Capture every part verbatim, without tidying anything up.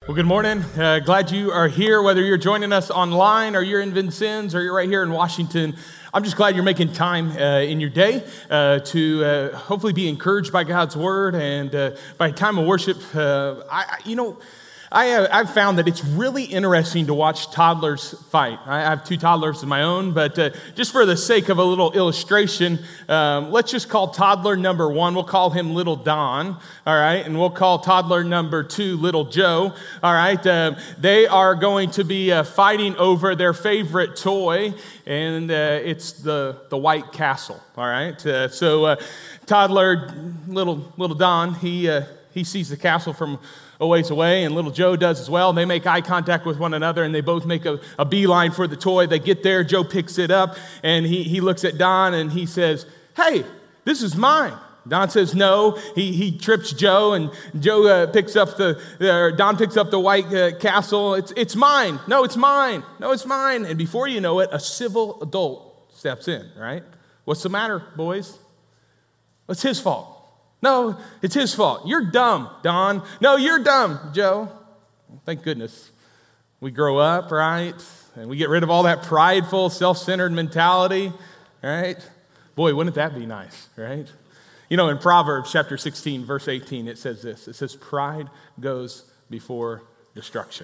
Well, good morning. Uh, glad you are here, whether you're joining us online or you're in Vincennes or you're right here in Washington. I'm just glad you're making time uh, in your day uh, to uh, hopefully be encouraged by God's word. And uh, by time of worship, uh, I, you know, I, uh, I've found that it's really interesting to watch toddlers fight. I have two toddlers of my own, but uh, just for the sake of a little illustration, um, let's just call toddler number one, we'll call him Little Don, all right? And we'll call toddler number two Little Joe, all right? Uh, they are going to be uh, fighting over their favorite toy, and uh, it's the, the White Castle, all right? Uh, so uh, toddler little, little Don, he, uh, he sees the castle from a ways away, and little Joe does as well. They make eye contact with one another, and they both make a, a beeline for the toy. They get there, Joe picks it up, and he, he looks at Don, and he says, "Hey, this is mine." Don says no. He he trips Joe, and Joe uh, picks up the, uh, Don picks up the White uh, Castle. It's, it's mine. No, it's mine. No, it's mine. And before you know it, a civil adult steps in, right? "What's the matter, boys?" "It's his fault." "No, it's his fault. You're dumb, Don." "No, you're dumb, Joe." Thank goodness we grow up, right? And we get rid of all that prideful, self-centered mentality, right? Boy, wouldn't that be nice, right? You know, in Proverbs chapter sixteen, verse eighteen, it says this. It says, "Pride goes before destruction."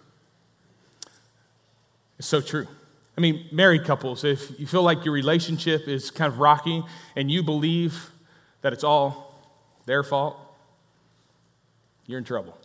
It's so true. I mean, married couples, if you feel like your relationship is kind of rocky and you believe that it's all their fault, you're in trouble.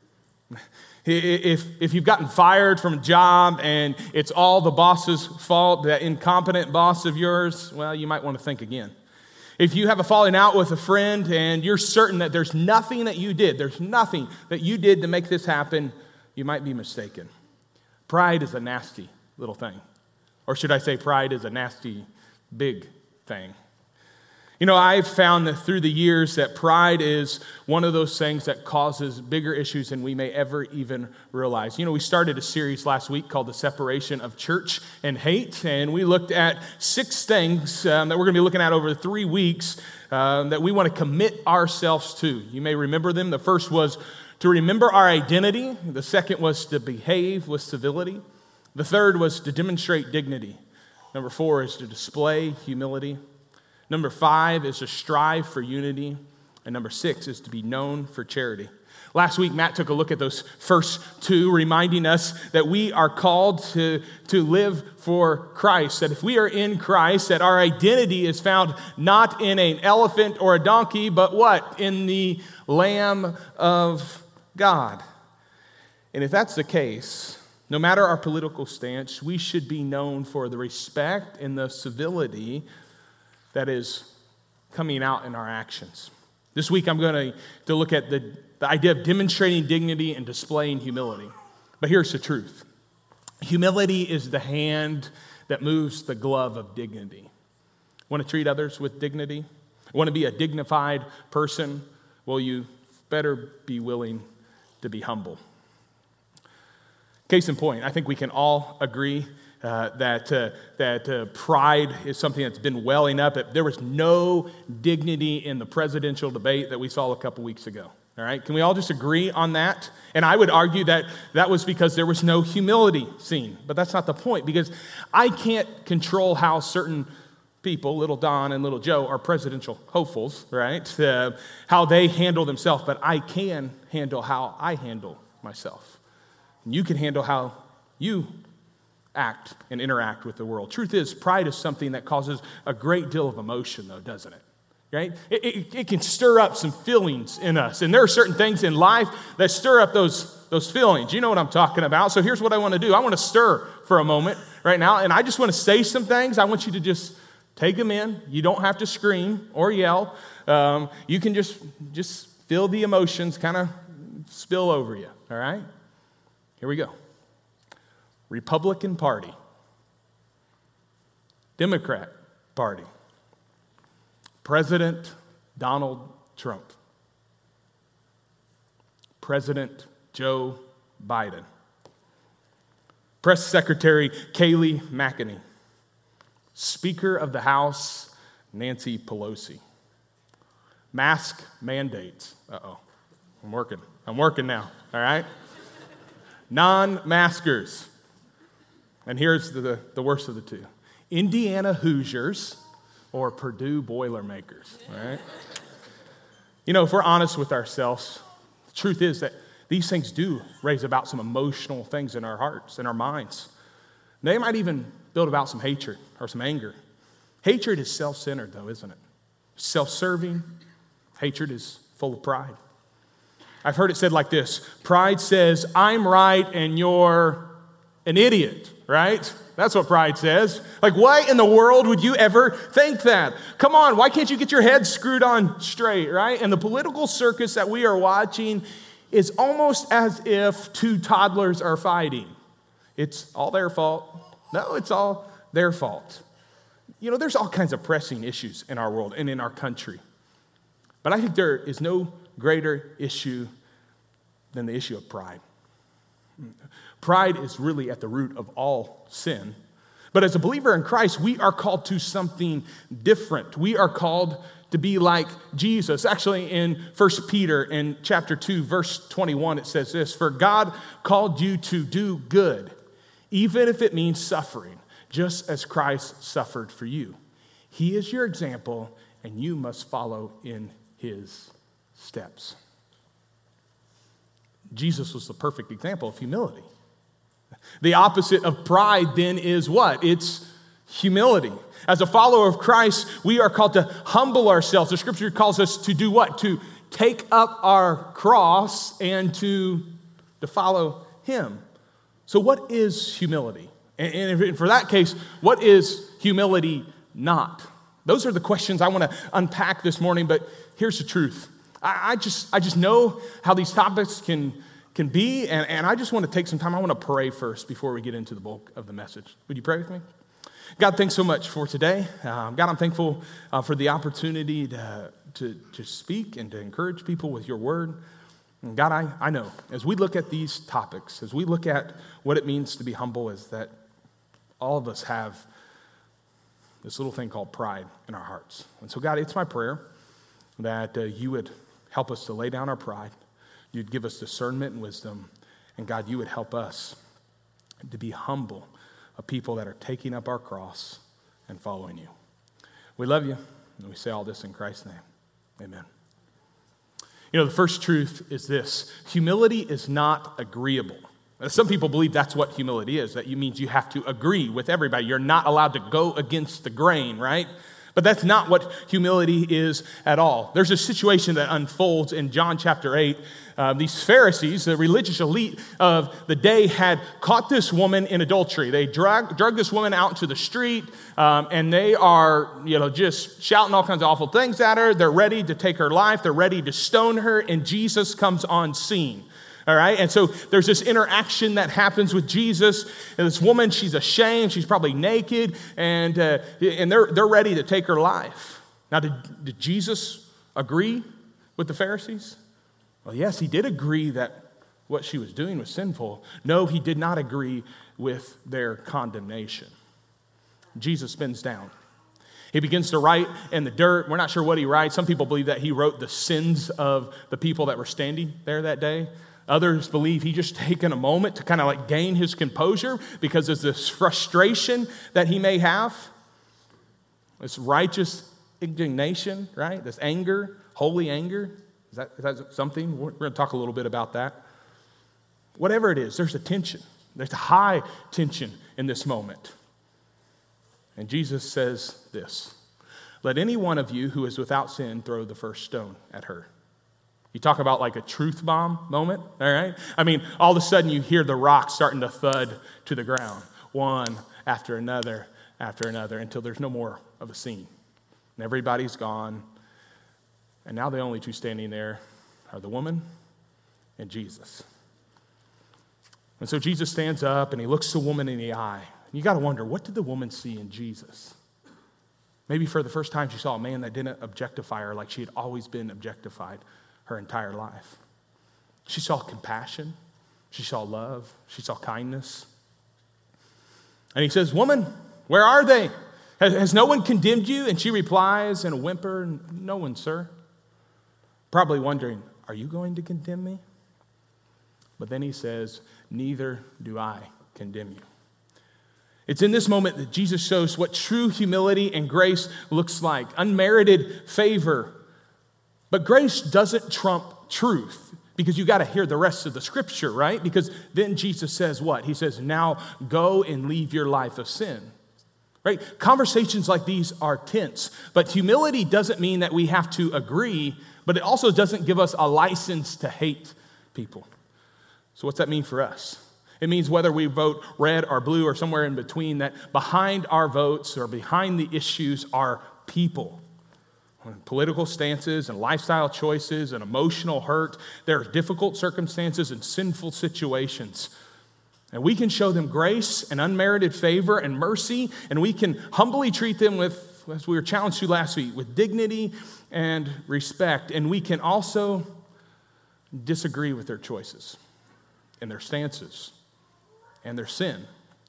If, if you've gotten fired from a job and it's all the boss's fault, that incompetent boss of yours, well, you might want to think again. If you have a falling out with a friend and you're certain that there's nothing that you did, there's nothing that you did to make this happen, you might be mistaken. Pride is a nasty little thing. Or should I say pride is a nasty big thing. You know, I've found that through the years that pride is one of those things that causes bigger issues than we may ever even realize. You know, we started a series last week called The Separation of Church and Hate, and we looked at six things um, that we're going to be looking at over three weeks um, that we want to commit ourselves to. You may remember them. The first was to remember our identity. The second was to behave with civility. The third was to demonstrate dignity. Number four is to display humility. Number five is to strive for unity. And number six is to be known for charity. Last week, Matt took a look at those first two, reminding us that we are called to, to live for Christ. That if we are in Christ, that our identity is found not in an elephant or a donkey, but what? In the Lamb of God. And if that's the case, no matter our political stance, we should be known for the respect and the civility that is coming out in our actions. This week I'm going to, to look at the, the idea of demonstrating dignity and displaying humility. But here's the truth. Humility is the hand that moves the glove of dignity. Want to treat others with dignity? Want to be a dignified person? Well, you better be willing to be humble. Case in point, I think we can all agree Uh, that uh, that uh, pride is something that's been welling up. There was no dignity in the presidential debate that we saw a couple weeks ago. All right, can we all just agree on that? And I would argue that that was because there was no humility seen. But that's not the point, because I can't control how certain people, Little Don and Little Joe, are presidential hopefuls, right? Uh, how they handle themselves, but I can handle how I handle myself. And you can handle how you act and interact with the world. Truth is, pride is something that causes a great deal of emotion, though, doesn't it? Right? It, it, it can stir up some feelings in us. And there are certain things in life that stir up those, those feelings. You know what I'm talking about. So here's what I want to do. I want to stir for a moment right now. And I just want to say some things. I want you to just take them in. You don't have to scream or yell. Um, you can just, just feel the emotions kind of spill over you. All right? Here we go. Republican Party, Democrat Party, President Donald Trump, President Joe Biden, Press Secretary Kayleigh McEnany, Speaker of the House Nancy Pelosi, mask mandates. Uh-oh, I'm working. I'm working now, all right? non-maskers. And here's the, the worst of the two. Indiana Hoosiers or Purdue Boilermakers, right? You know, if we're honest with ourselves, the truth is that these things do raise about some emotional things in our hearts and our minds. They might even build about some hatred or some anger. Hatred is self-centered, though, isn't it? Self-serving. Hatred is full of pride. I've heard it said like this: pride says, I'm right and you're an idiot, right? That's what pride says. Like, why in the world would you ever think that? Come on, why can't you get your head screwed on straight, right? And the political circus that we are watching is almost as if two toddlers are fighting. It's all their fault. No, it's all their fault. You know, there's all kinds of pressing issues in our world and in our country. But I think there is no greater issue than the issue of pride. Pride is really at the root of all sin. But as a believer in Christ, we are called to something different. We are called to be like Jesus. Actually, in First Peter in chapter two, verse twenty-one, it says this: for God called you to do good, even if it means suffering, just as Christ suffered for you. He is your example, and you must follow in his steps. Jesus was the perfect example of humility. The opposite of pride then is what? It's humility. As a follower of Christ, we are called to humble ourselves. The scripture calls us to do what? To take up our cross and to, to follow him. So what is humility? And, and for that case, what is humility not? Those are the questions I want to unpack this morning, but here's the truth. I, I just I just know how these topics can, can be, and, and I just want to take some time. I want to pray first before we get into the bulk of the message. Would you pray with me? God, thanks so much for today. Um, God, I'm thankful uh, for the opportunity to, to, to speak and to encourage people with your word. And God, I, I know as we look at these topics, as we look at what it means to be humble, is that all of us have this little thing called pride in our hearts. And so, God, it's my prayer that uh, you would help us to lay down our pride. You'd give us discernment and wisdom. And God, you would help us to be humble, of people that are taking up our cross and following you. We love you, and we say all this in Christ's name. Amen. You know, the first truth is this: humility is not agreeable. Some people believe that's what humility is, that means you have to agree with everybody. You're not allowed to go against the grain, right? But that's not what humility is at all. There's a situation that unfolds in John chapter eight. Uh, these Pharisees, the religious elite of the day, had caught this woman in adultery. They drag, drug this woman out into the street, um, and they are, you know, just shouting all kinds of awful things at her. They're ready to take her life. They're ready to stone her, and Jesus comes on scene. All right, and so there's this interaction that happens with Jesus, and this woman, she's ashamed, she's probably naked, and uh, and they're they're ready to take her life. Now, did, did Jesus agree with the Pharisees? Well, yes, he did agree that what she was doing was sinful. No, he did not agree with their condemnation. Jesus bends down. He begins to write in the dirt. We're not sure what he writes. Some people believe that he wrote the sins of the people that were standing there that day. Others believe he just taken a moment to kind of like gain his composure because of this frustration that he may have. This righteous indignation, right? This anger, holy anger. Is that, is that something? We're going to talk a little bit about that. Whatever it is, there's a tension. There's a high tension in this moment. And Jesus says this: let any one of you who is without sin throw the first stone at her. You talk about like a truth bomb moment, all right? I mean, all of a sudden you hear the rocks starting to thud to the ground, one after another after another, until there's no more of a scene. And everybody's gone. And now the only two standing there are the woman and Jesus. And so Jesus stands up and he looks the woman in the eye. And you got to wonder, what did the woman see in Jesus? Maybe for the first time she saw a man that didn't objectify her like she had always been objectified her entire life. She saw compassion. She saw love. She saw kindness. And he says, woman, where are they? Has, has no one condemned you? And she replies in a whimper, no one, sir. Probably wondering, are you going to condemn me? But then he says, neither do I condemn you. It's in this moment that Jesus shows what true humility and grace looks like. Unmerited favor. But grace doesn't trump truth, because you got to hear the rest of the scripture, right? Because then Jesus says what? He says, now go and leave your life of sin. Right? Conversations like these are tense, but humility doesn't mean that we have to agree, but it also doesn't give us a license to hate people. So what's that mean for us? It means whether we vote red or blue or somewhere in between, that behind our votes or behind the issues are people. Political stances and lifestyle choices and emotional hurt. There are difficult circumstances and sinful situations. And we can show them grace and unmerited favor and mercy, and we can humbly treat them with, as we were challenged to last week, with dignity and respect. And we can also disagree with their choices and their stances and their sin.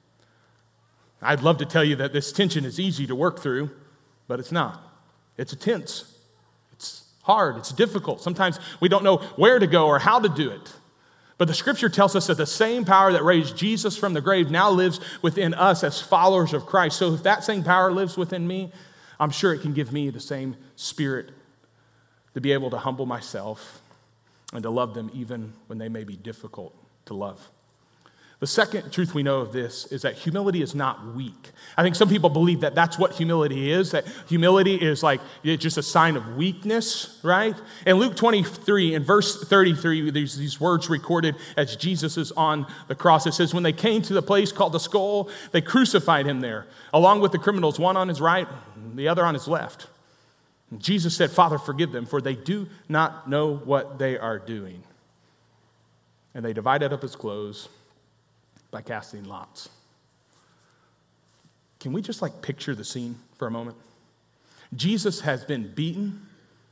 I'd love to tell you that this tension is easy to work through, but it's not. It's tense. It's hard. It's difficult. Sometimes we don't know where to go or how to do it. But the scripture tells us that the same power that raised Jesus from the grave now lives within us as followers of Christ. So if that same power lives within me, I'm sure it can give me the same spirit to be able to humble myself and to love them even when they may be difficult to love. The second truth we know of this is that humility is not weak. I think some people believe that that's what humility is, that humility is like it's just a sign of weakness, right? In Luke twenty-three, in verse thirty-three, there's these words recorded as Jesus is on the cross. It says, when they came to the place called the Skull, they crucified him there, along with the criminals, one on his right, the other on his left. And Jesus said, Father, forgive them, for they do not know what they are doing. And they divided up his clothes by casting lots. Can we just like picture the scene for a moment? Jesus has been beaten.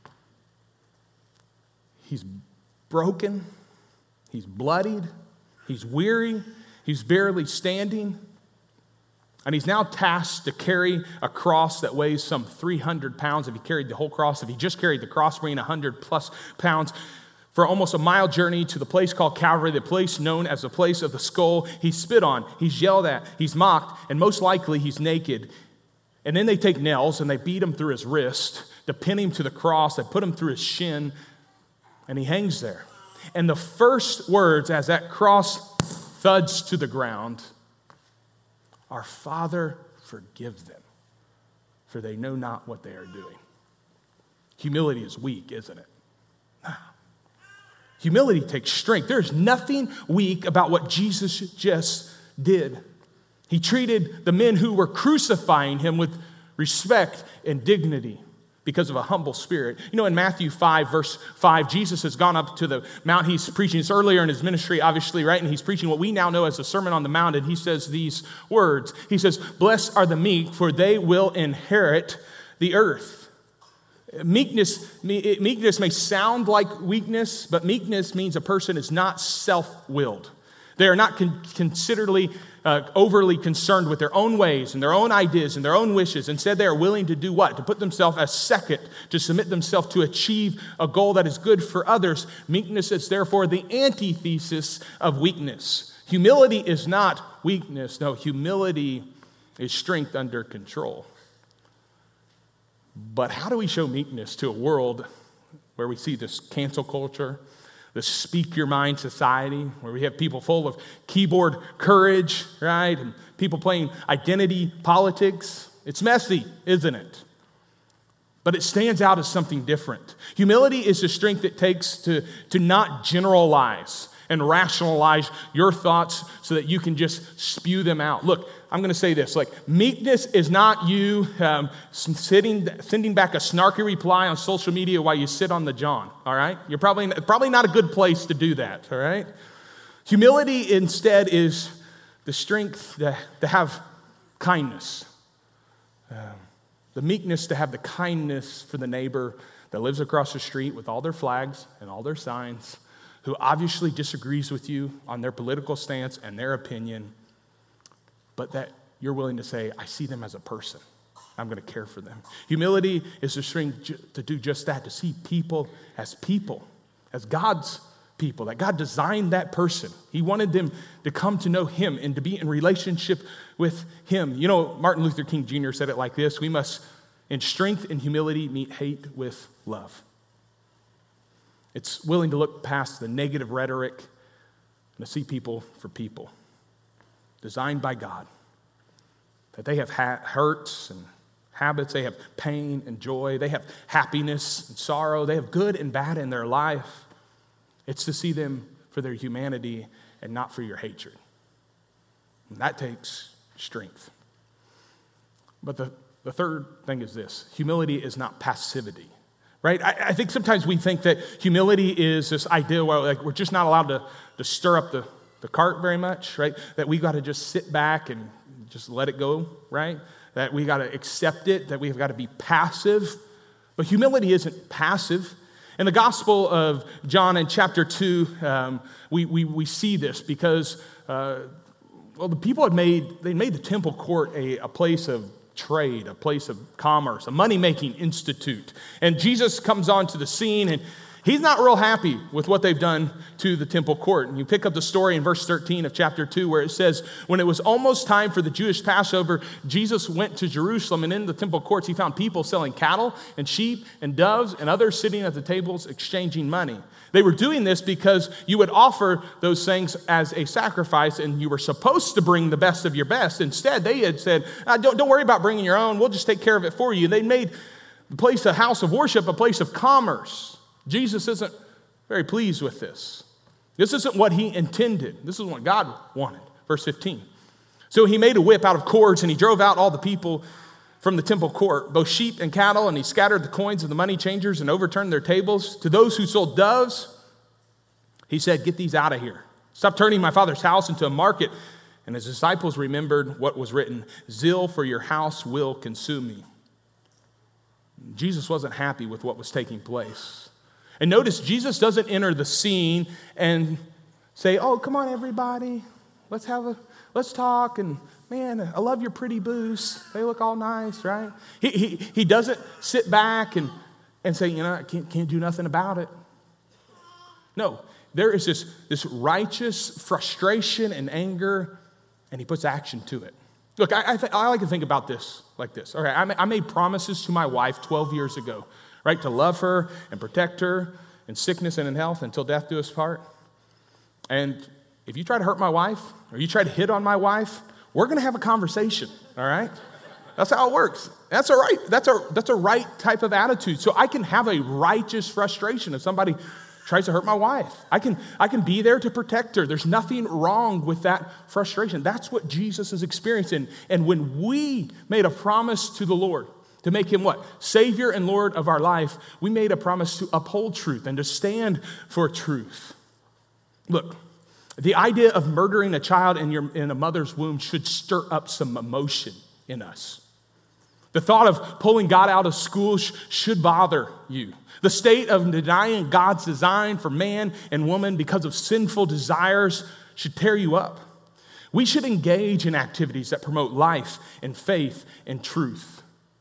He's broken. He's bloodied. He's weary. He's barely standing. And he's now tasked to carry a cross that weighs some three hundred pounds. If he carried the whole cross, if he just carried the cross weighing one hundred plus pounds, for almost a mile journey to the place called Calvary, the place known as the place of the skull. He's spit on, he's yelled at, he's mocked, and most likely he's naked. And then they take nails and they beat him through his wrist, to pin him to the cross. They put him through his shin, and he hangs there. And the first words as that cross thuds to the ground are, Father, forgive them, for they know not what they are doing. Humility is weak, isn't it? Humility takes strength. There's nothing weak about what Jesus just did. He treated the men who were crucifying him with respect and dignity because of a humble spirit. You know, in Matthew five, verse five, Jesus has gone up to the mount. He's preaching. It's earlier in his ministry, obviously, right? And he's preaching what we now know as the Sermon on the Mount. And he says these words. He says, blessed are the meek, for they will inherit the earth. Meekness, meekness may sound like weakness, but meekness means a person is not self-willed. They are not con- considerably, uh, overly concerned with their own ways and their own ideas and their own wishes. Instead, they are willing to do what? To put themselves as second, to submit themselves to achieve a goal that is good for others. Meekness is therefore the antithesis of weakness. Humility is not weakness. No, humility is strength under control. But how do we show meekness to a world where we see this cancel culture, this speak your mind society, where we have people full of keyboard courage, right? And people playing identity politics? It's messy, isn't it? But it stands out as something different. Humility is the strength it takes to, to not generalize and rationalize your thoughts so that you can just spew them out. Look, I'm going to say this, like meekness is not you um, sitting, sending back a snarky reply on social media while you sit on the john, all right? You're probably, probably not a good place to do that, all right? Humility instead is the strength to, to have kindness, um, the meekness to have the kindness for the neighbor that lives across the street with all their flags and all their signs, who obviously disagrees with you on their political stance and their opinion, but that you're willing to say, I see them as a person. I'm going to care for them. Humility is the strength to do just that, to see people as people, as God's people, that God designed that person. He wanted them to come to know him and to be in relationship with him. You know, Martin Luther King Junior said it like this: we must, in strength and humility, meet hate with love. It's willing to look past the negative rhetoric and to see people for people, designed by God, that they have ha- hurts and habits, they have pain and joy, they have happiness and sorrow, they have good and bad in their life. It's to see them for their humanity and not for your hatred. And that takes strength. But the, the third thing is this: humility is not passivity. Right? I, I think sometimes we think that humility is this idea where like we're just not allowed to, to stir up the, the cart very much, right? That we got to just sit back and just let it go, right? That we got to accept it, that we've got to be passive. But humility isn't passive. In the Gospel of John in chapter two, um, we, we, we see this because, uh, well, the people had made, they made the temple court a, a place of trade, a place of commerce, a money-making institute. And Jesus comes onto the scene, and he's not real happy with what they've done to the temple court. And you pick up the story in verse thirteen of chapter two, where it says, when it was almost time for the Jewish Passover, Jesus went to Jerusalem, and in the temple courts he found people selling cattle and sheep and doves and others sitting at the tables exchanging money. They were doing this because you would offer those things as a sacrifice, and you were supposed to bring the best of your best. Instead, they had said, ah, don't, don't worry about bringing your own. We'll just take care of it for you. They made the place, a house of worship, a place of commerce. Jesus isn't very pleased with this. This isn't what he intended. This is what God wanted. Verse fifteen. So he made a whip out of cords, and he drove out all the people from the temple court, both sheep and cattle, and he scattered the coins of the money changers and overturned their tables. To those who sold doves, he said, get these out of here. Stop turning my father's house into a market. And his disciples remembered what was written, zeal for your house will consume me. Jesus wasn't happy with what was taking place. And notice, Jesus doesn't enter the scene and say, oh, come on, everybody. Let's have a, let's talk. And man, I love your pretty booths. They look all nice, right? He, he, he doesn't sit back and, and say, you know, I can't, can't do nothing about it. No, there is this, this righteous frustration and anger, and he puts action to it. Look, I, I, th- I like to think about this like this. Okay, I, I made promises to my wife twelve years ago, right, to love her and protect her in sickness and in health until death do us part. And if you try to hurt my wife or you try to hit on my wife, we're going to have a conversation, all right? That's how it works. That's a right, that's a, that's a right type of attitude. So I can have a righteous frustration if somebody tries to hurt my wife. I can, I can be there to protect her. There's nothing wrong with that frustration. That's what Jesus is experiencing. And when we made a promise to the Lord to make him what? Savior and Lord of our life, we made a promise to uphold truth and to stand for truth. Look, the idea of murdering a child in, your, in a mother's womb should stir up some emotion in us. The thought of pulling God out of school sh- should bother you. The state of denying God's design for man and woman because of sinful desires should tear you up. We should engage in activities that promote life and faith and truth.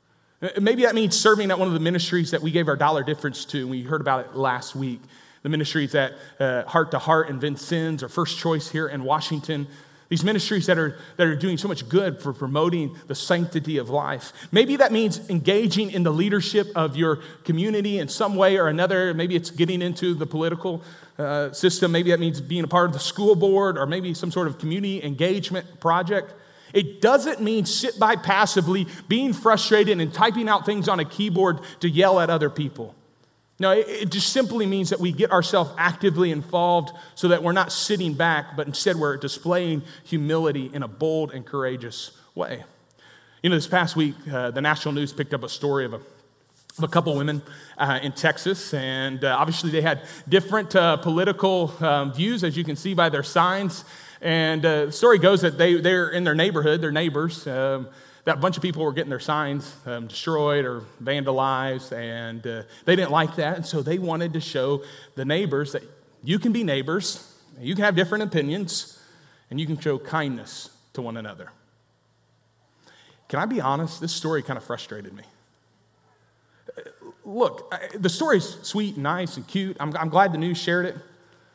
Maybe that means serving at one of the ministries that we gave our dollar difference to, and we heard about it last week. The ministries at uh, Heart to Heart in Vincennes or First Choice here in Washington. These ministries that are, that are doing so much good for promoting the sanctity of life. Maybe that means engaging in the leadership of your community in some way or another. Maybe it's getting into the political uh, system. Maybe that means being a part of the school board or maybe some sort of community engagement project. It doesn't mean sit by passively, being frustrated and typing out things on a keyboard to yell at other people. No, it just simply means that we get ourselves actively involved so that we're not sitting back, but instead we're displaying humility in a bold and courageous way. You know, this past week, uh, the national news picked up a story of a, of a couple women uh, in Texas, and uh, obviously they had different uh, political um, views, as you can see by their signs. And uh, the story goes that they, they're in their neighborhood, their neighbors, um, that bunch of people were getting their signs um, destroyed or vandalized, and uh, they didn't like that, and so they wanted to show the neighbors that you can be neighbors, you can have different opinions, and you can show kindness to one another. Can I be honest? This story kind of frustrated me. Look, the story's sweet and nice and cute. I'm, I'm glad the news shared it,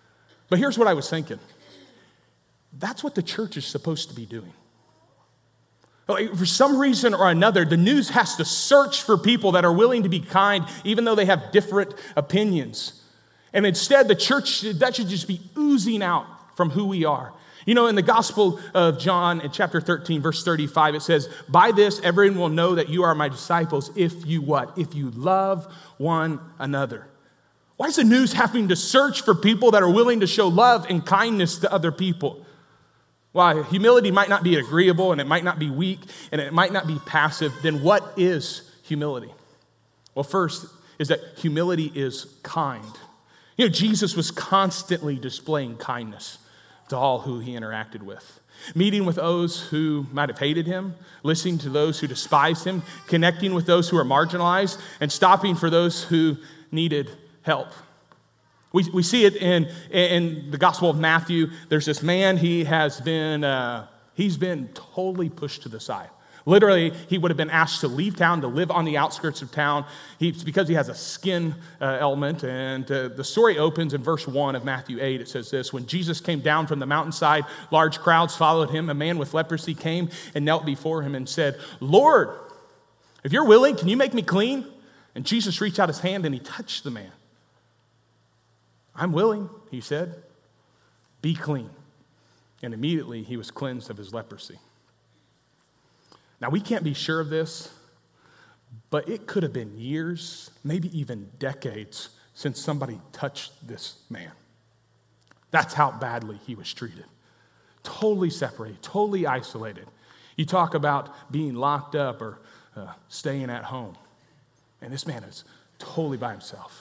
But here's what I was thinking. That's what the church is supposed to be doing. Like, for some reason or another, the news has to search for people that are willing to be kind, even though they have different opinions. And instead, the church, that should just be oozing out from who we are. You know, in the Gospel of John, in chapter thirteen, verse thirty-five, it says, "By this, everyone will know that you are my disciples if you what? If you love one another." Why is the news having to search for people that are willing to show love and kindness to other people? Why? Humility might not be agreeable, and it might not be weak, and it might not be passive. Then what is humility? Well, first is that humility is kind. You know, Jesus was constantly displaying kindness to all who he interacted with. Meeting with those who might have hated him, listening to those who despised him, connecting with those who are marginalized, and stopping for those who needed help. We, we see it in, in the Gospel of Matthew. There's this man, he has been, uh, he's been totally pushed to the side. Literally, he would have been asked to leave town, to live on the outskirts of town. He, it's because he has a skin uh, element. And uh, the story opens in verse one of Matthew eight. It says this: "When Jesus came down from the mountainside, large crowds followed him. A man with leprosy came and knelt before him and said, 'Lord, if you're willing, can you make me clean?' And Jesus reached out his hand and he touched the man. 'I'm willing,' he said. 'Be clean.' And immediately he was cleansed of his leprosy." Now, we can't be sure of this, but it could have been years, maybe even decades, since somebody touched this man. That's how badly he was treated. Totally separated, totally isolated. You talk about being locked up or uh, staying at home. And this man is totally by himself.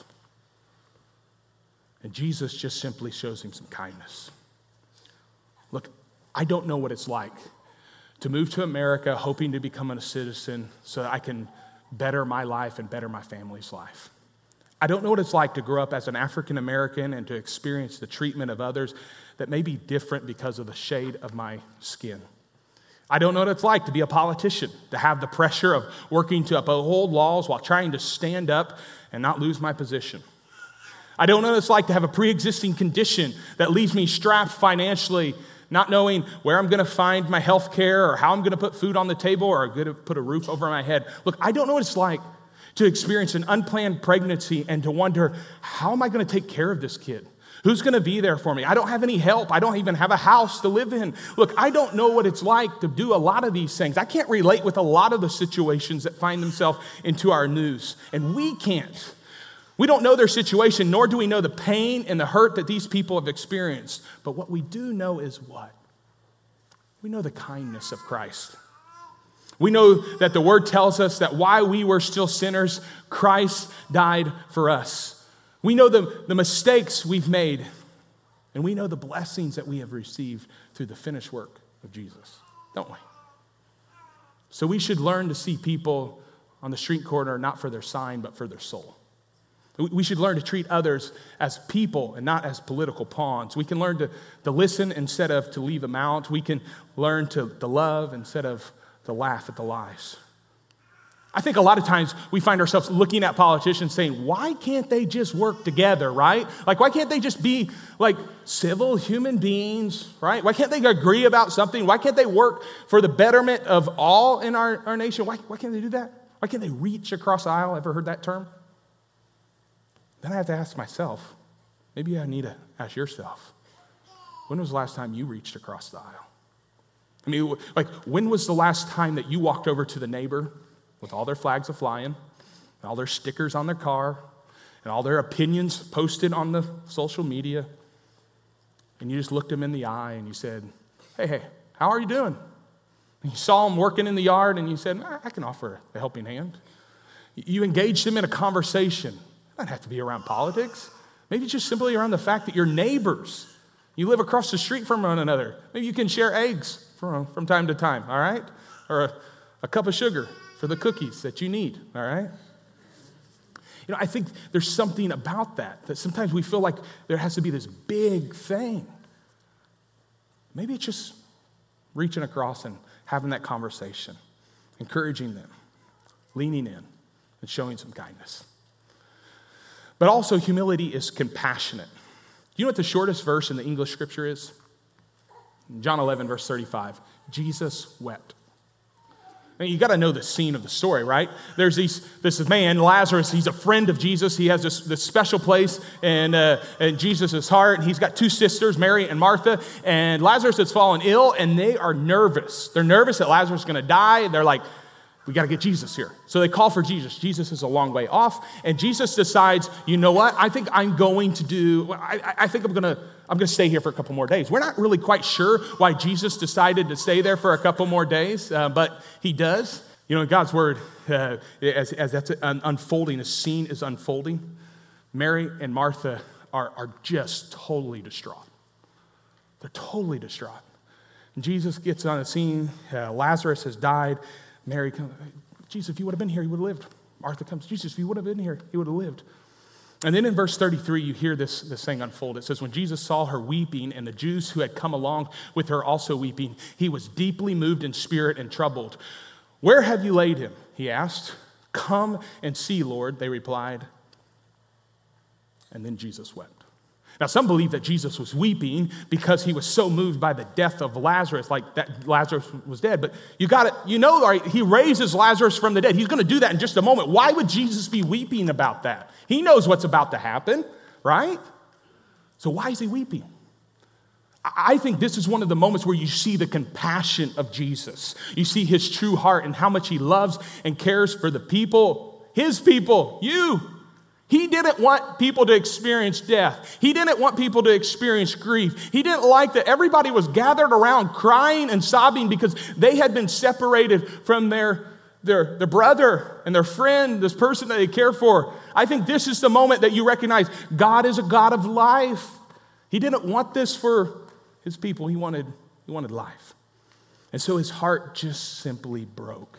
And Jesus just simply shows him some kindness. Look, I don't know what it's like to move to America hoping to become a citizen so that I can better my life and better my family's life. I don't know what it's like to grow up as an African American and to experience the treatment of others that may be different because of the shade of my skin. I don't know what it's like to be a politician, to have the pressure of working to uphold laws while trying to stand up and not lose my position. I don't know what it's like to have a pre-existing condition that leaves me strapped financially, not knowing where I'm going to find my health care or how I'm going to put food on the table or going to put a roof over my head. Look, I don't know what it's like to experience an unplanned pregnancy and to wonder, how am I going to take care of this kid? Who's going to be there for me? I don't have any help. I don't even have a house to live in. Look, I don't know what it's like to do a lot of these things. I can't relate with a lot of the situations that find themselves into our news, and we can't. We don't know their situation, nor do we know the pain and the hurt that these people have experienced. But what we do know is what? We know the kindness of Christ. We know that the Word tells us that while we were still sinners, Christ died for us. We know the, the mistakes we've made, and we know the blessings that we have received through the finished work of Jesus, don't we? So we should learn to see people on the street corner not for their sign, but for their soul. We should learn to treat others as people and not as political pawns. We can learn to, to listen instead of to leave them out. We can learn to, to love instead of to laugh at the lies. I think a lot of times we find ourselves looking at politicians saying, why can't they just work together, right? Like, why can't they just be like civil human beings, right? Why can't they agree about something? Why can't they work for the betterment of all in our, our nation? Why, why can't they do that? Why can't they reach across the aisle? Ever heard that term? Then I have to ask myself, maybe I need to ask yourself, when was the last time you reached across the aisle? I mean, like, when was the last time that you walked over to the neighbor with all their flags a-flying, and all their stickers on their car, and all their opinions posted on the social media, and you just looked them in the eye and you said, hey, hey, how are you doing? And you saw them working in the yard and you said, I can offer a helping hand. You engaged them in a conversation. It doesn't have to be around politics. Maybe just simply around the fact that you're neighbors. You live across the street from one another. Maybe you can share eggs from, from time to time, all right? Or a, a cup of sugar for the cookies that you need, all right? You know, I think there's something about that, that sometimes we feel like there has to be this big thing. Maybe it's just reaching across and having that conversation, encouraging them, leaning in, and showing some kindness. But also, humility is compassionate. you know what the shortest verse in the English scripture is? John eleven, verse thirty-five. Jesus wept. I mean, you got to know the scene of the story, right? There's these, this man, Lazarus, he's a friend of Jesus. He has this, this special place in, uh, in Jesus' heart. And he's got two sisters, Mary and Martha. And Lazarus has fallen ill, and they are nervous. They're nervous that Lazarus is going to die. They're like, we got to get Jesus here. So they call for Jesus. Jesus is a long way off. And Jesus decides, you know what? I think I'm going to do, I, I think I'm going to, I'm going to stay here for a couple more days. We're not really quite sure why Jesus decided to stay there for a couple more days, uh, but he does. You know, in God's word, uh, as, as that's unfolding, a scene is unfolding, Mary and Martha are, are just totally distraught. They're totally distraught. And Jesus gets on the scene. Uh, Lazarus has died. Mary comes, Jesus, if you would have been here, he would have lived. Martha comes, Jesus, if you would have been here, he would have lived. And then in verse thirty-three, you hear this, this thing unfold. It says, when Jesus saw her weeping and the Jews who had come along with her also weeping, he was deeply moved in spirit and troubled. Where have you laid him? He asked. Come and see, Lord, they replied. And then Jesus wept. Now, some believe that Jesus was weeping because he was so moved by the death of Lazarus, like that Lazarus was dead. But you got it, you know, right? He raises Lazarus from the dead. He's going to do that in just a moment. Why would Jesus be weeping about that? He knows what's about to happen, right? So why is he weeping? I think this is one of the moments where you see the compassion of Jesus. You see his true heart and how much he loves and cares for the people, his people, you. He didn't want people to experience death. He didn't want people to experience grief. He didn't like that everybody was gathered around crying and sobbing because they had been separated from their, their, their brother and their friend, this person that they care for. I think this is the moment that you recognize God is a God of life. He didn't want this for his people. He wanted, he wanted life. And so his heart just simply broke.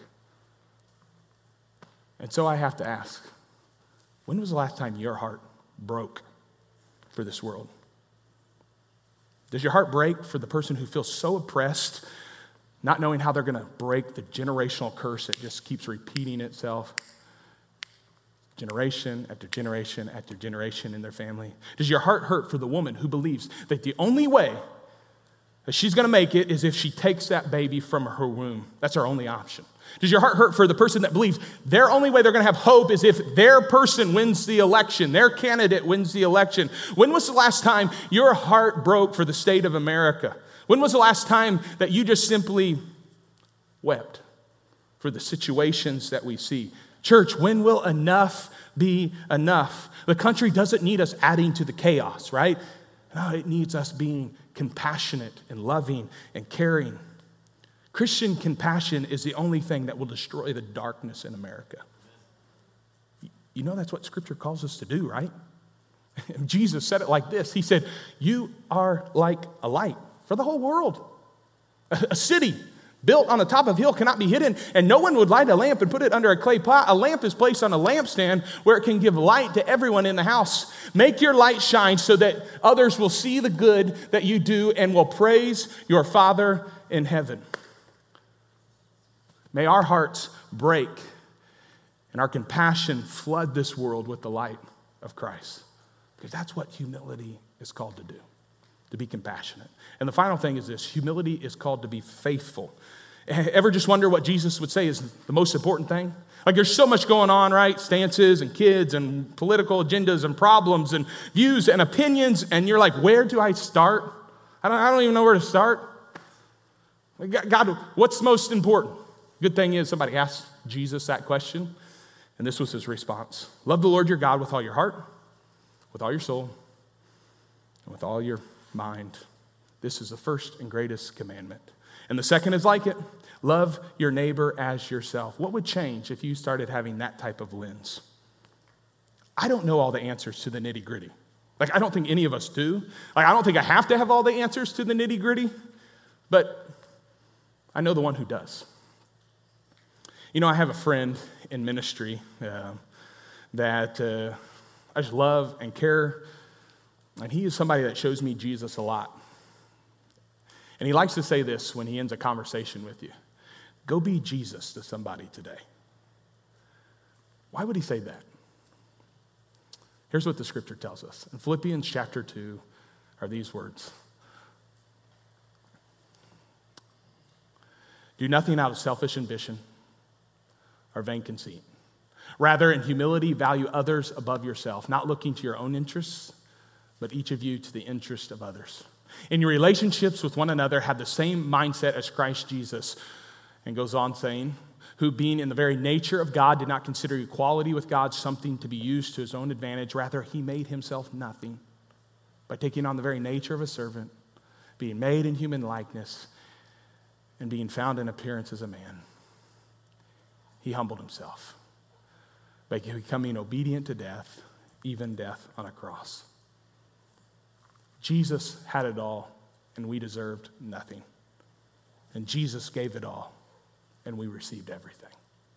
And so I have to ask, when was the last time your heart broke for this world? Does your heart break for the person who feels so oppressed, not knowing how they're going to break the generational curse that just keeps repeating itself? Generation after generation after generation in their family. Does your heart hurt for the woman who believes that the only way that she's going to make it is if she takes that baby from her womb? That's her only option. Does your heart hurt for the person that believes their only way they're going to have hope is if their person wins the election, their candidate wins the election? When was the last time your heart broke for the state of America? When was the last time that you just simply wept for the situations that we see? Church, when will enough be enough? The country doesn't need us adding to the chaos, right? No, it needs us being compassionate and loving and caring. Christian compassion is the only thing that will destroy the darkness in America. You know that's what Scripture calls us to do, right? Jesus said it like this. He said, you are like a light for the whole world. A city built on the top of a hill cannot be hidden, and no one would light a lamp and put it under a clay pot. A lamp is placed on a lampstand where it can give light to everyone in the house. Make your light shine so that others will see the good that you do and will praise your Father in heaven. May our hearts break and our compassion flood this world with the light of Christ. Because that's what humility is called to do, to be compassionate. And the final thing is this: humility is called to be faithful. Ever just wonder what Jesus would say is the most important thing? Like there's so much going on, right? Stances and kids and political agendas and problems and views and opinions. And you're like, where do I start? I don't, I don't even know where to start. God, what's most important? Good thing is somebody asked Jesus that question, and this was his response. Love the Lord your God with all your heart, with all your soul, and with all your mind. This is the first and greatest commandment. And the second is like it. Love your neighbor as yourself. What would change if you started having that type of lens? I don't know all the answers to the nitty-gritty. Like, I don't think any of us do. Like, I don't think I have to have all the answers to the nitty-gritty, but I know the one who does. You know, I have a friend in ministry uh, that uh, I just love and care, and he is somebody that shows me Jesus a lot. And he likes to say this when he ends a conversation with you: go be Jesus to somebody today. Why would he say that? Here's what the Scripture tells us. In Philippians chapter two, are these words. Do nothing out of selfish ambition or vain conceit. Rather, in humility, value others above yourself, not looking to your own interests, but each of you to the interest of others. In your relationships with one another, have the same mindset as Christ Jesus. And goes on saying, who being in the very nature of God did not consider equality with God something to be used to his own advantage. Rather, he made himself nothing by taking on the very nature of a servant, being made in human likeness, and being found in appearance as a man. He humbled himself by becoming obedient to death, even death on a cross. Jesus had it all, and we deserved nothing. And Jesus gave it all, and we received everything.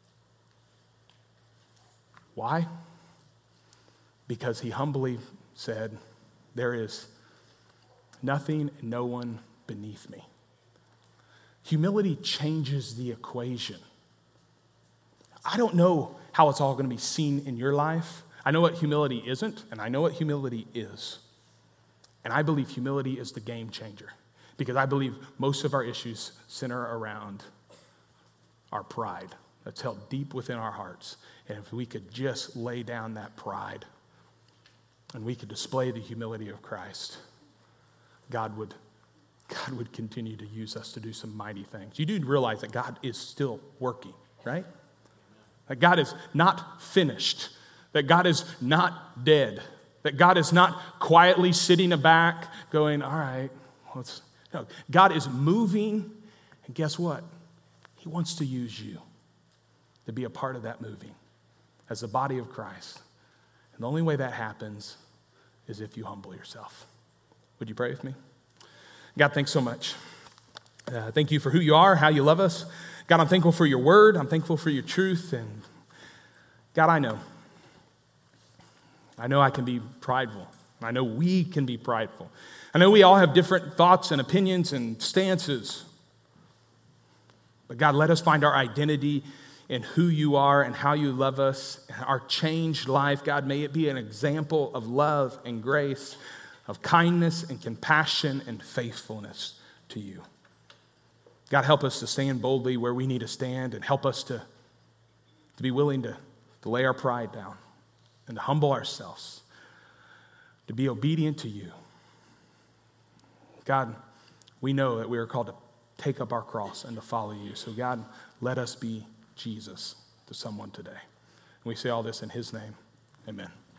Why? Because he humbly said, there is nothing and no one beneath me. Humility changes the equation. I don't know how it's all going to be seen in your life. I know what humility isn't, and I know what humility is. And I believe humility is the game changer, because I believe most of our issues center around our pride that's held deep within our hearts. And if we could just lay down that pride and we could display the humility of Christ, God would God would continue to use us to do some mighty things. You do realize that God is still working, right? That God is not finished, that God is not dead, that God is not quietly sitting back going, all right, let's, no. God is moving, and guess what? He wants to use you to be a part of that moving as the body of Christ. And the only way that happens is if you humble yourself. Would you pray with me? God, thanks so much. Uh, thank you for who you are, how you love us. God, I'm thankful for your word. I'm thankful for your truth. And God, I know. I know I can be prideful. I know we can be prideful. I know we all have different thoughts and opinions and stances. But God, let us find our identity in who you are and how you love us, our changed life. God, may it be an example of love and grace, of kindness and compassion and faithfulness to you. God, help us to stand boldly where we need to stand, and help us to, to be willing to, to lay our pride down and to humble ourselves, to be obedient to you. God, we know that we are called to take up our cross and to follow you. So God, let us be Jesus to someone today. And we say all this in his name. Amen.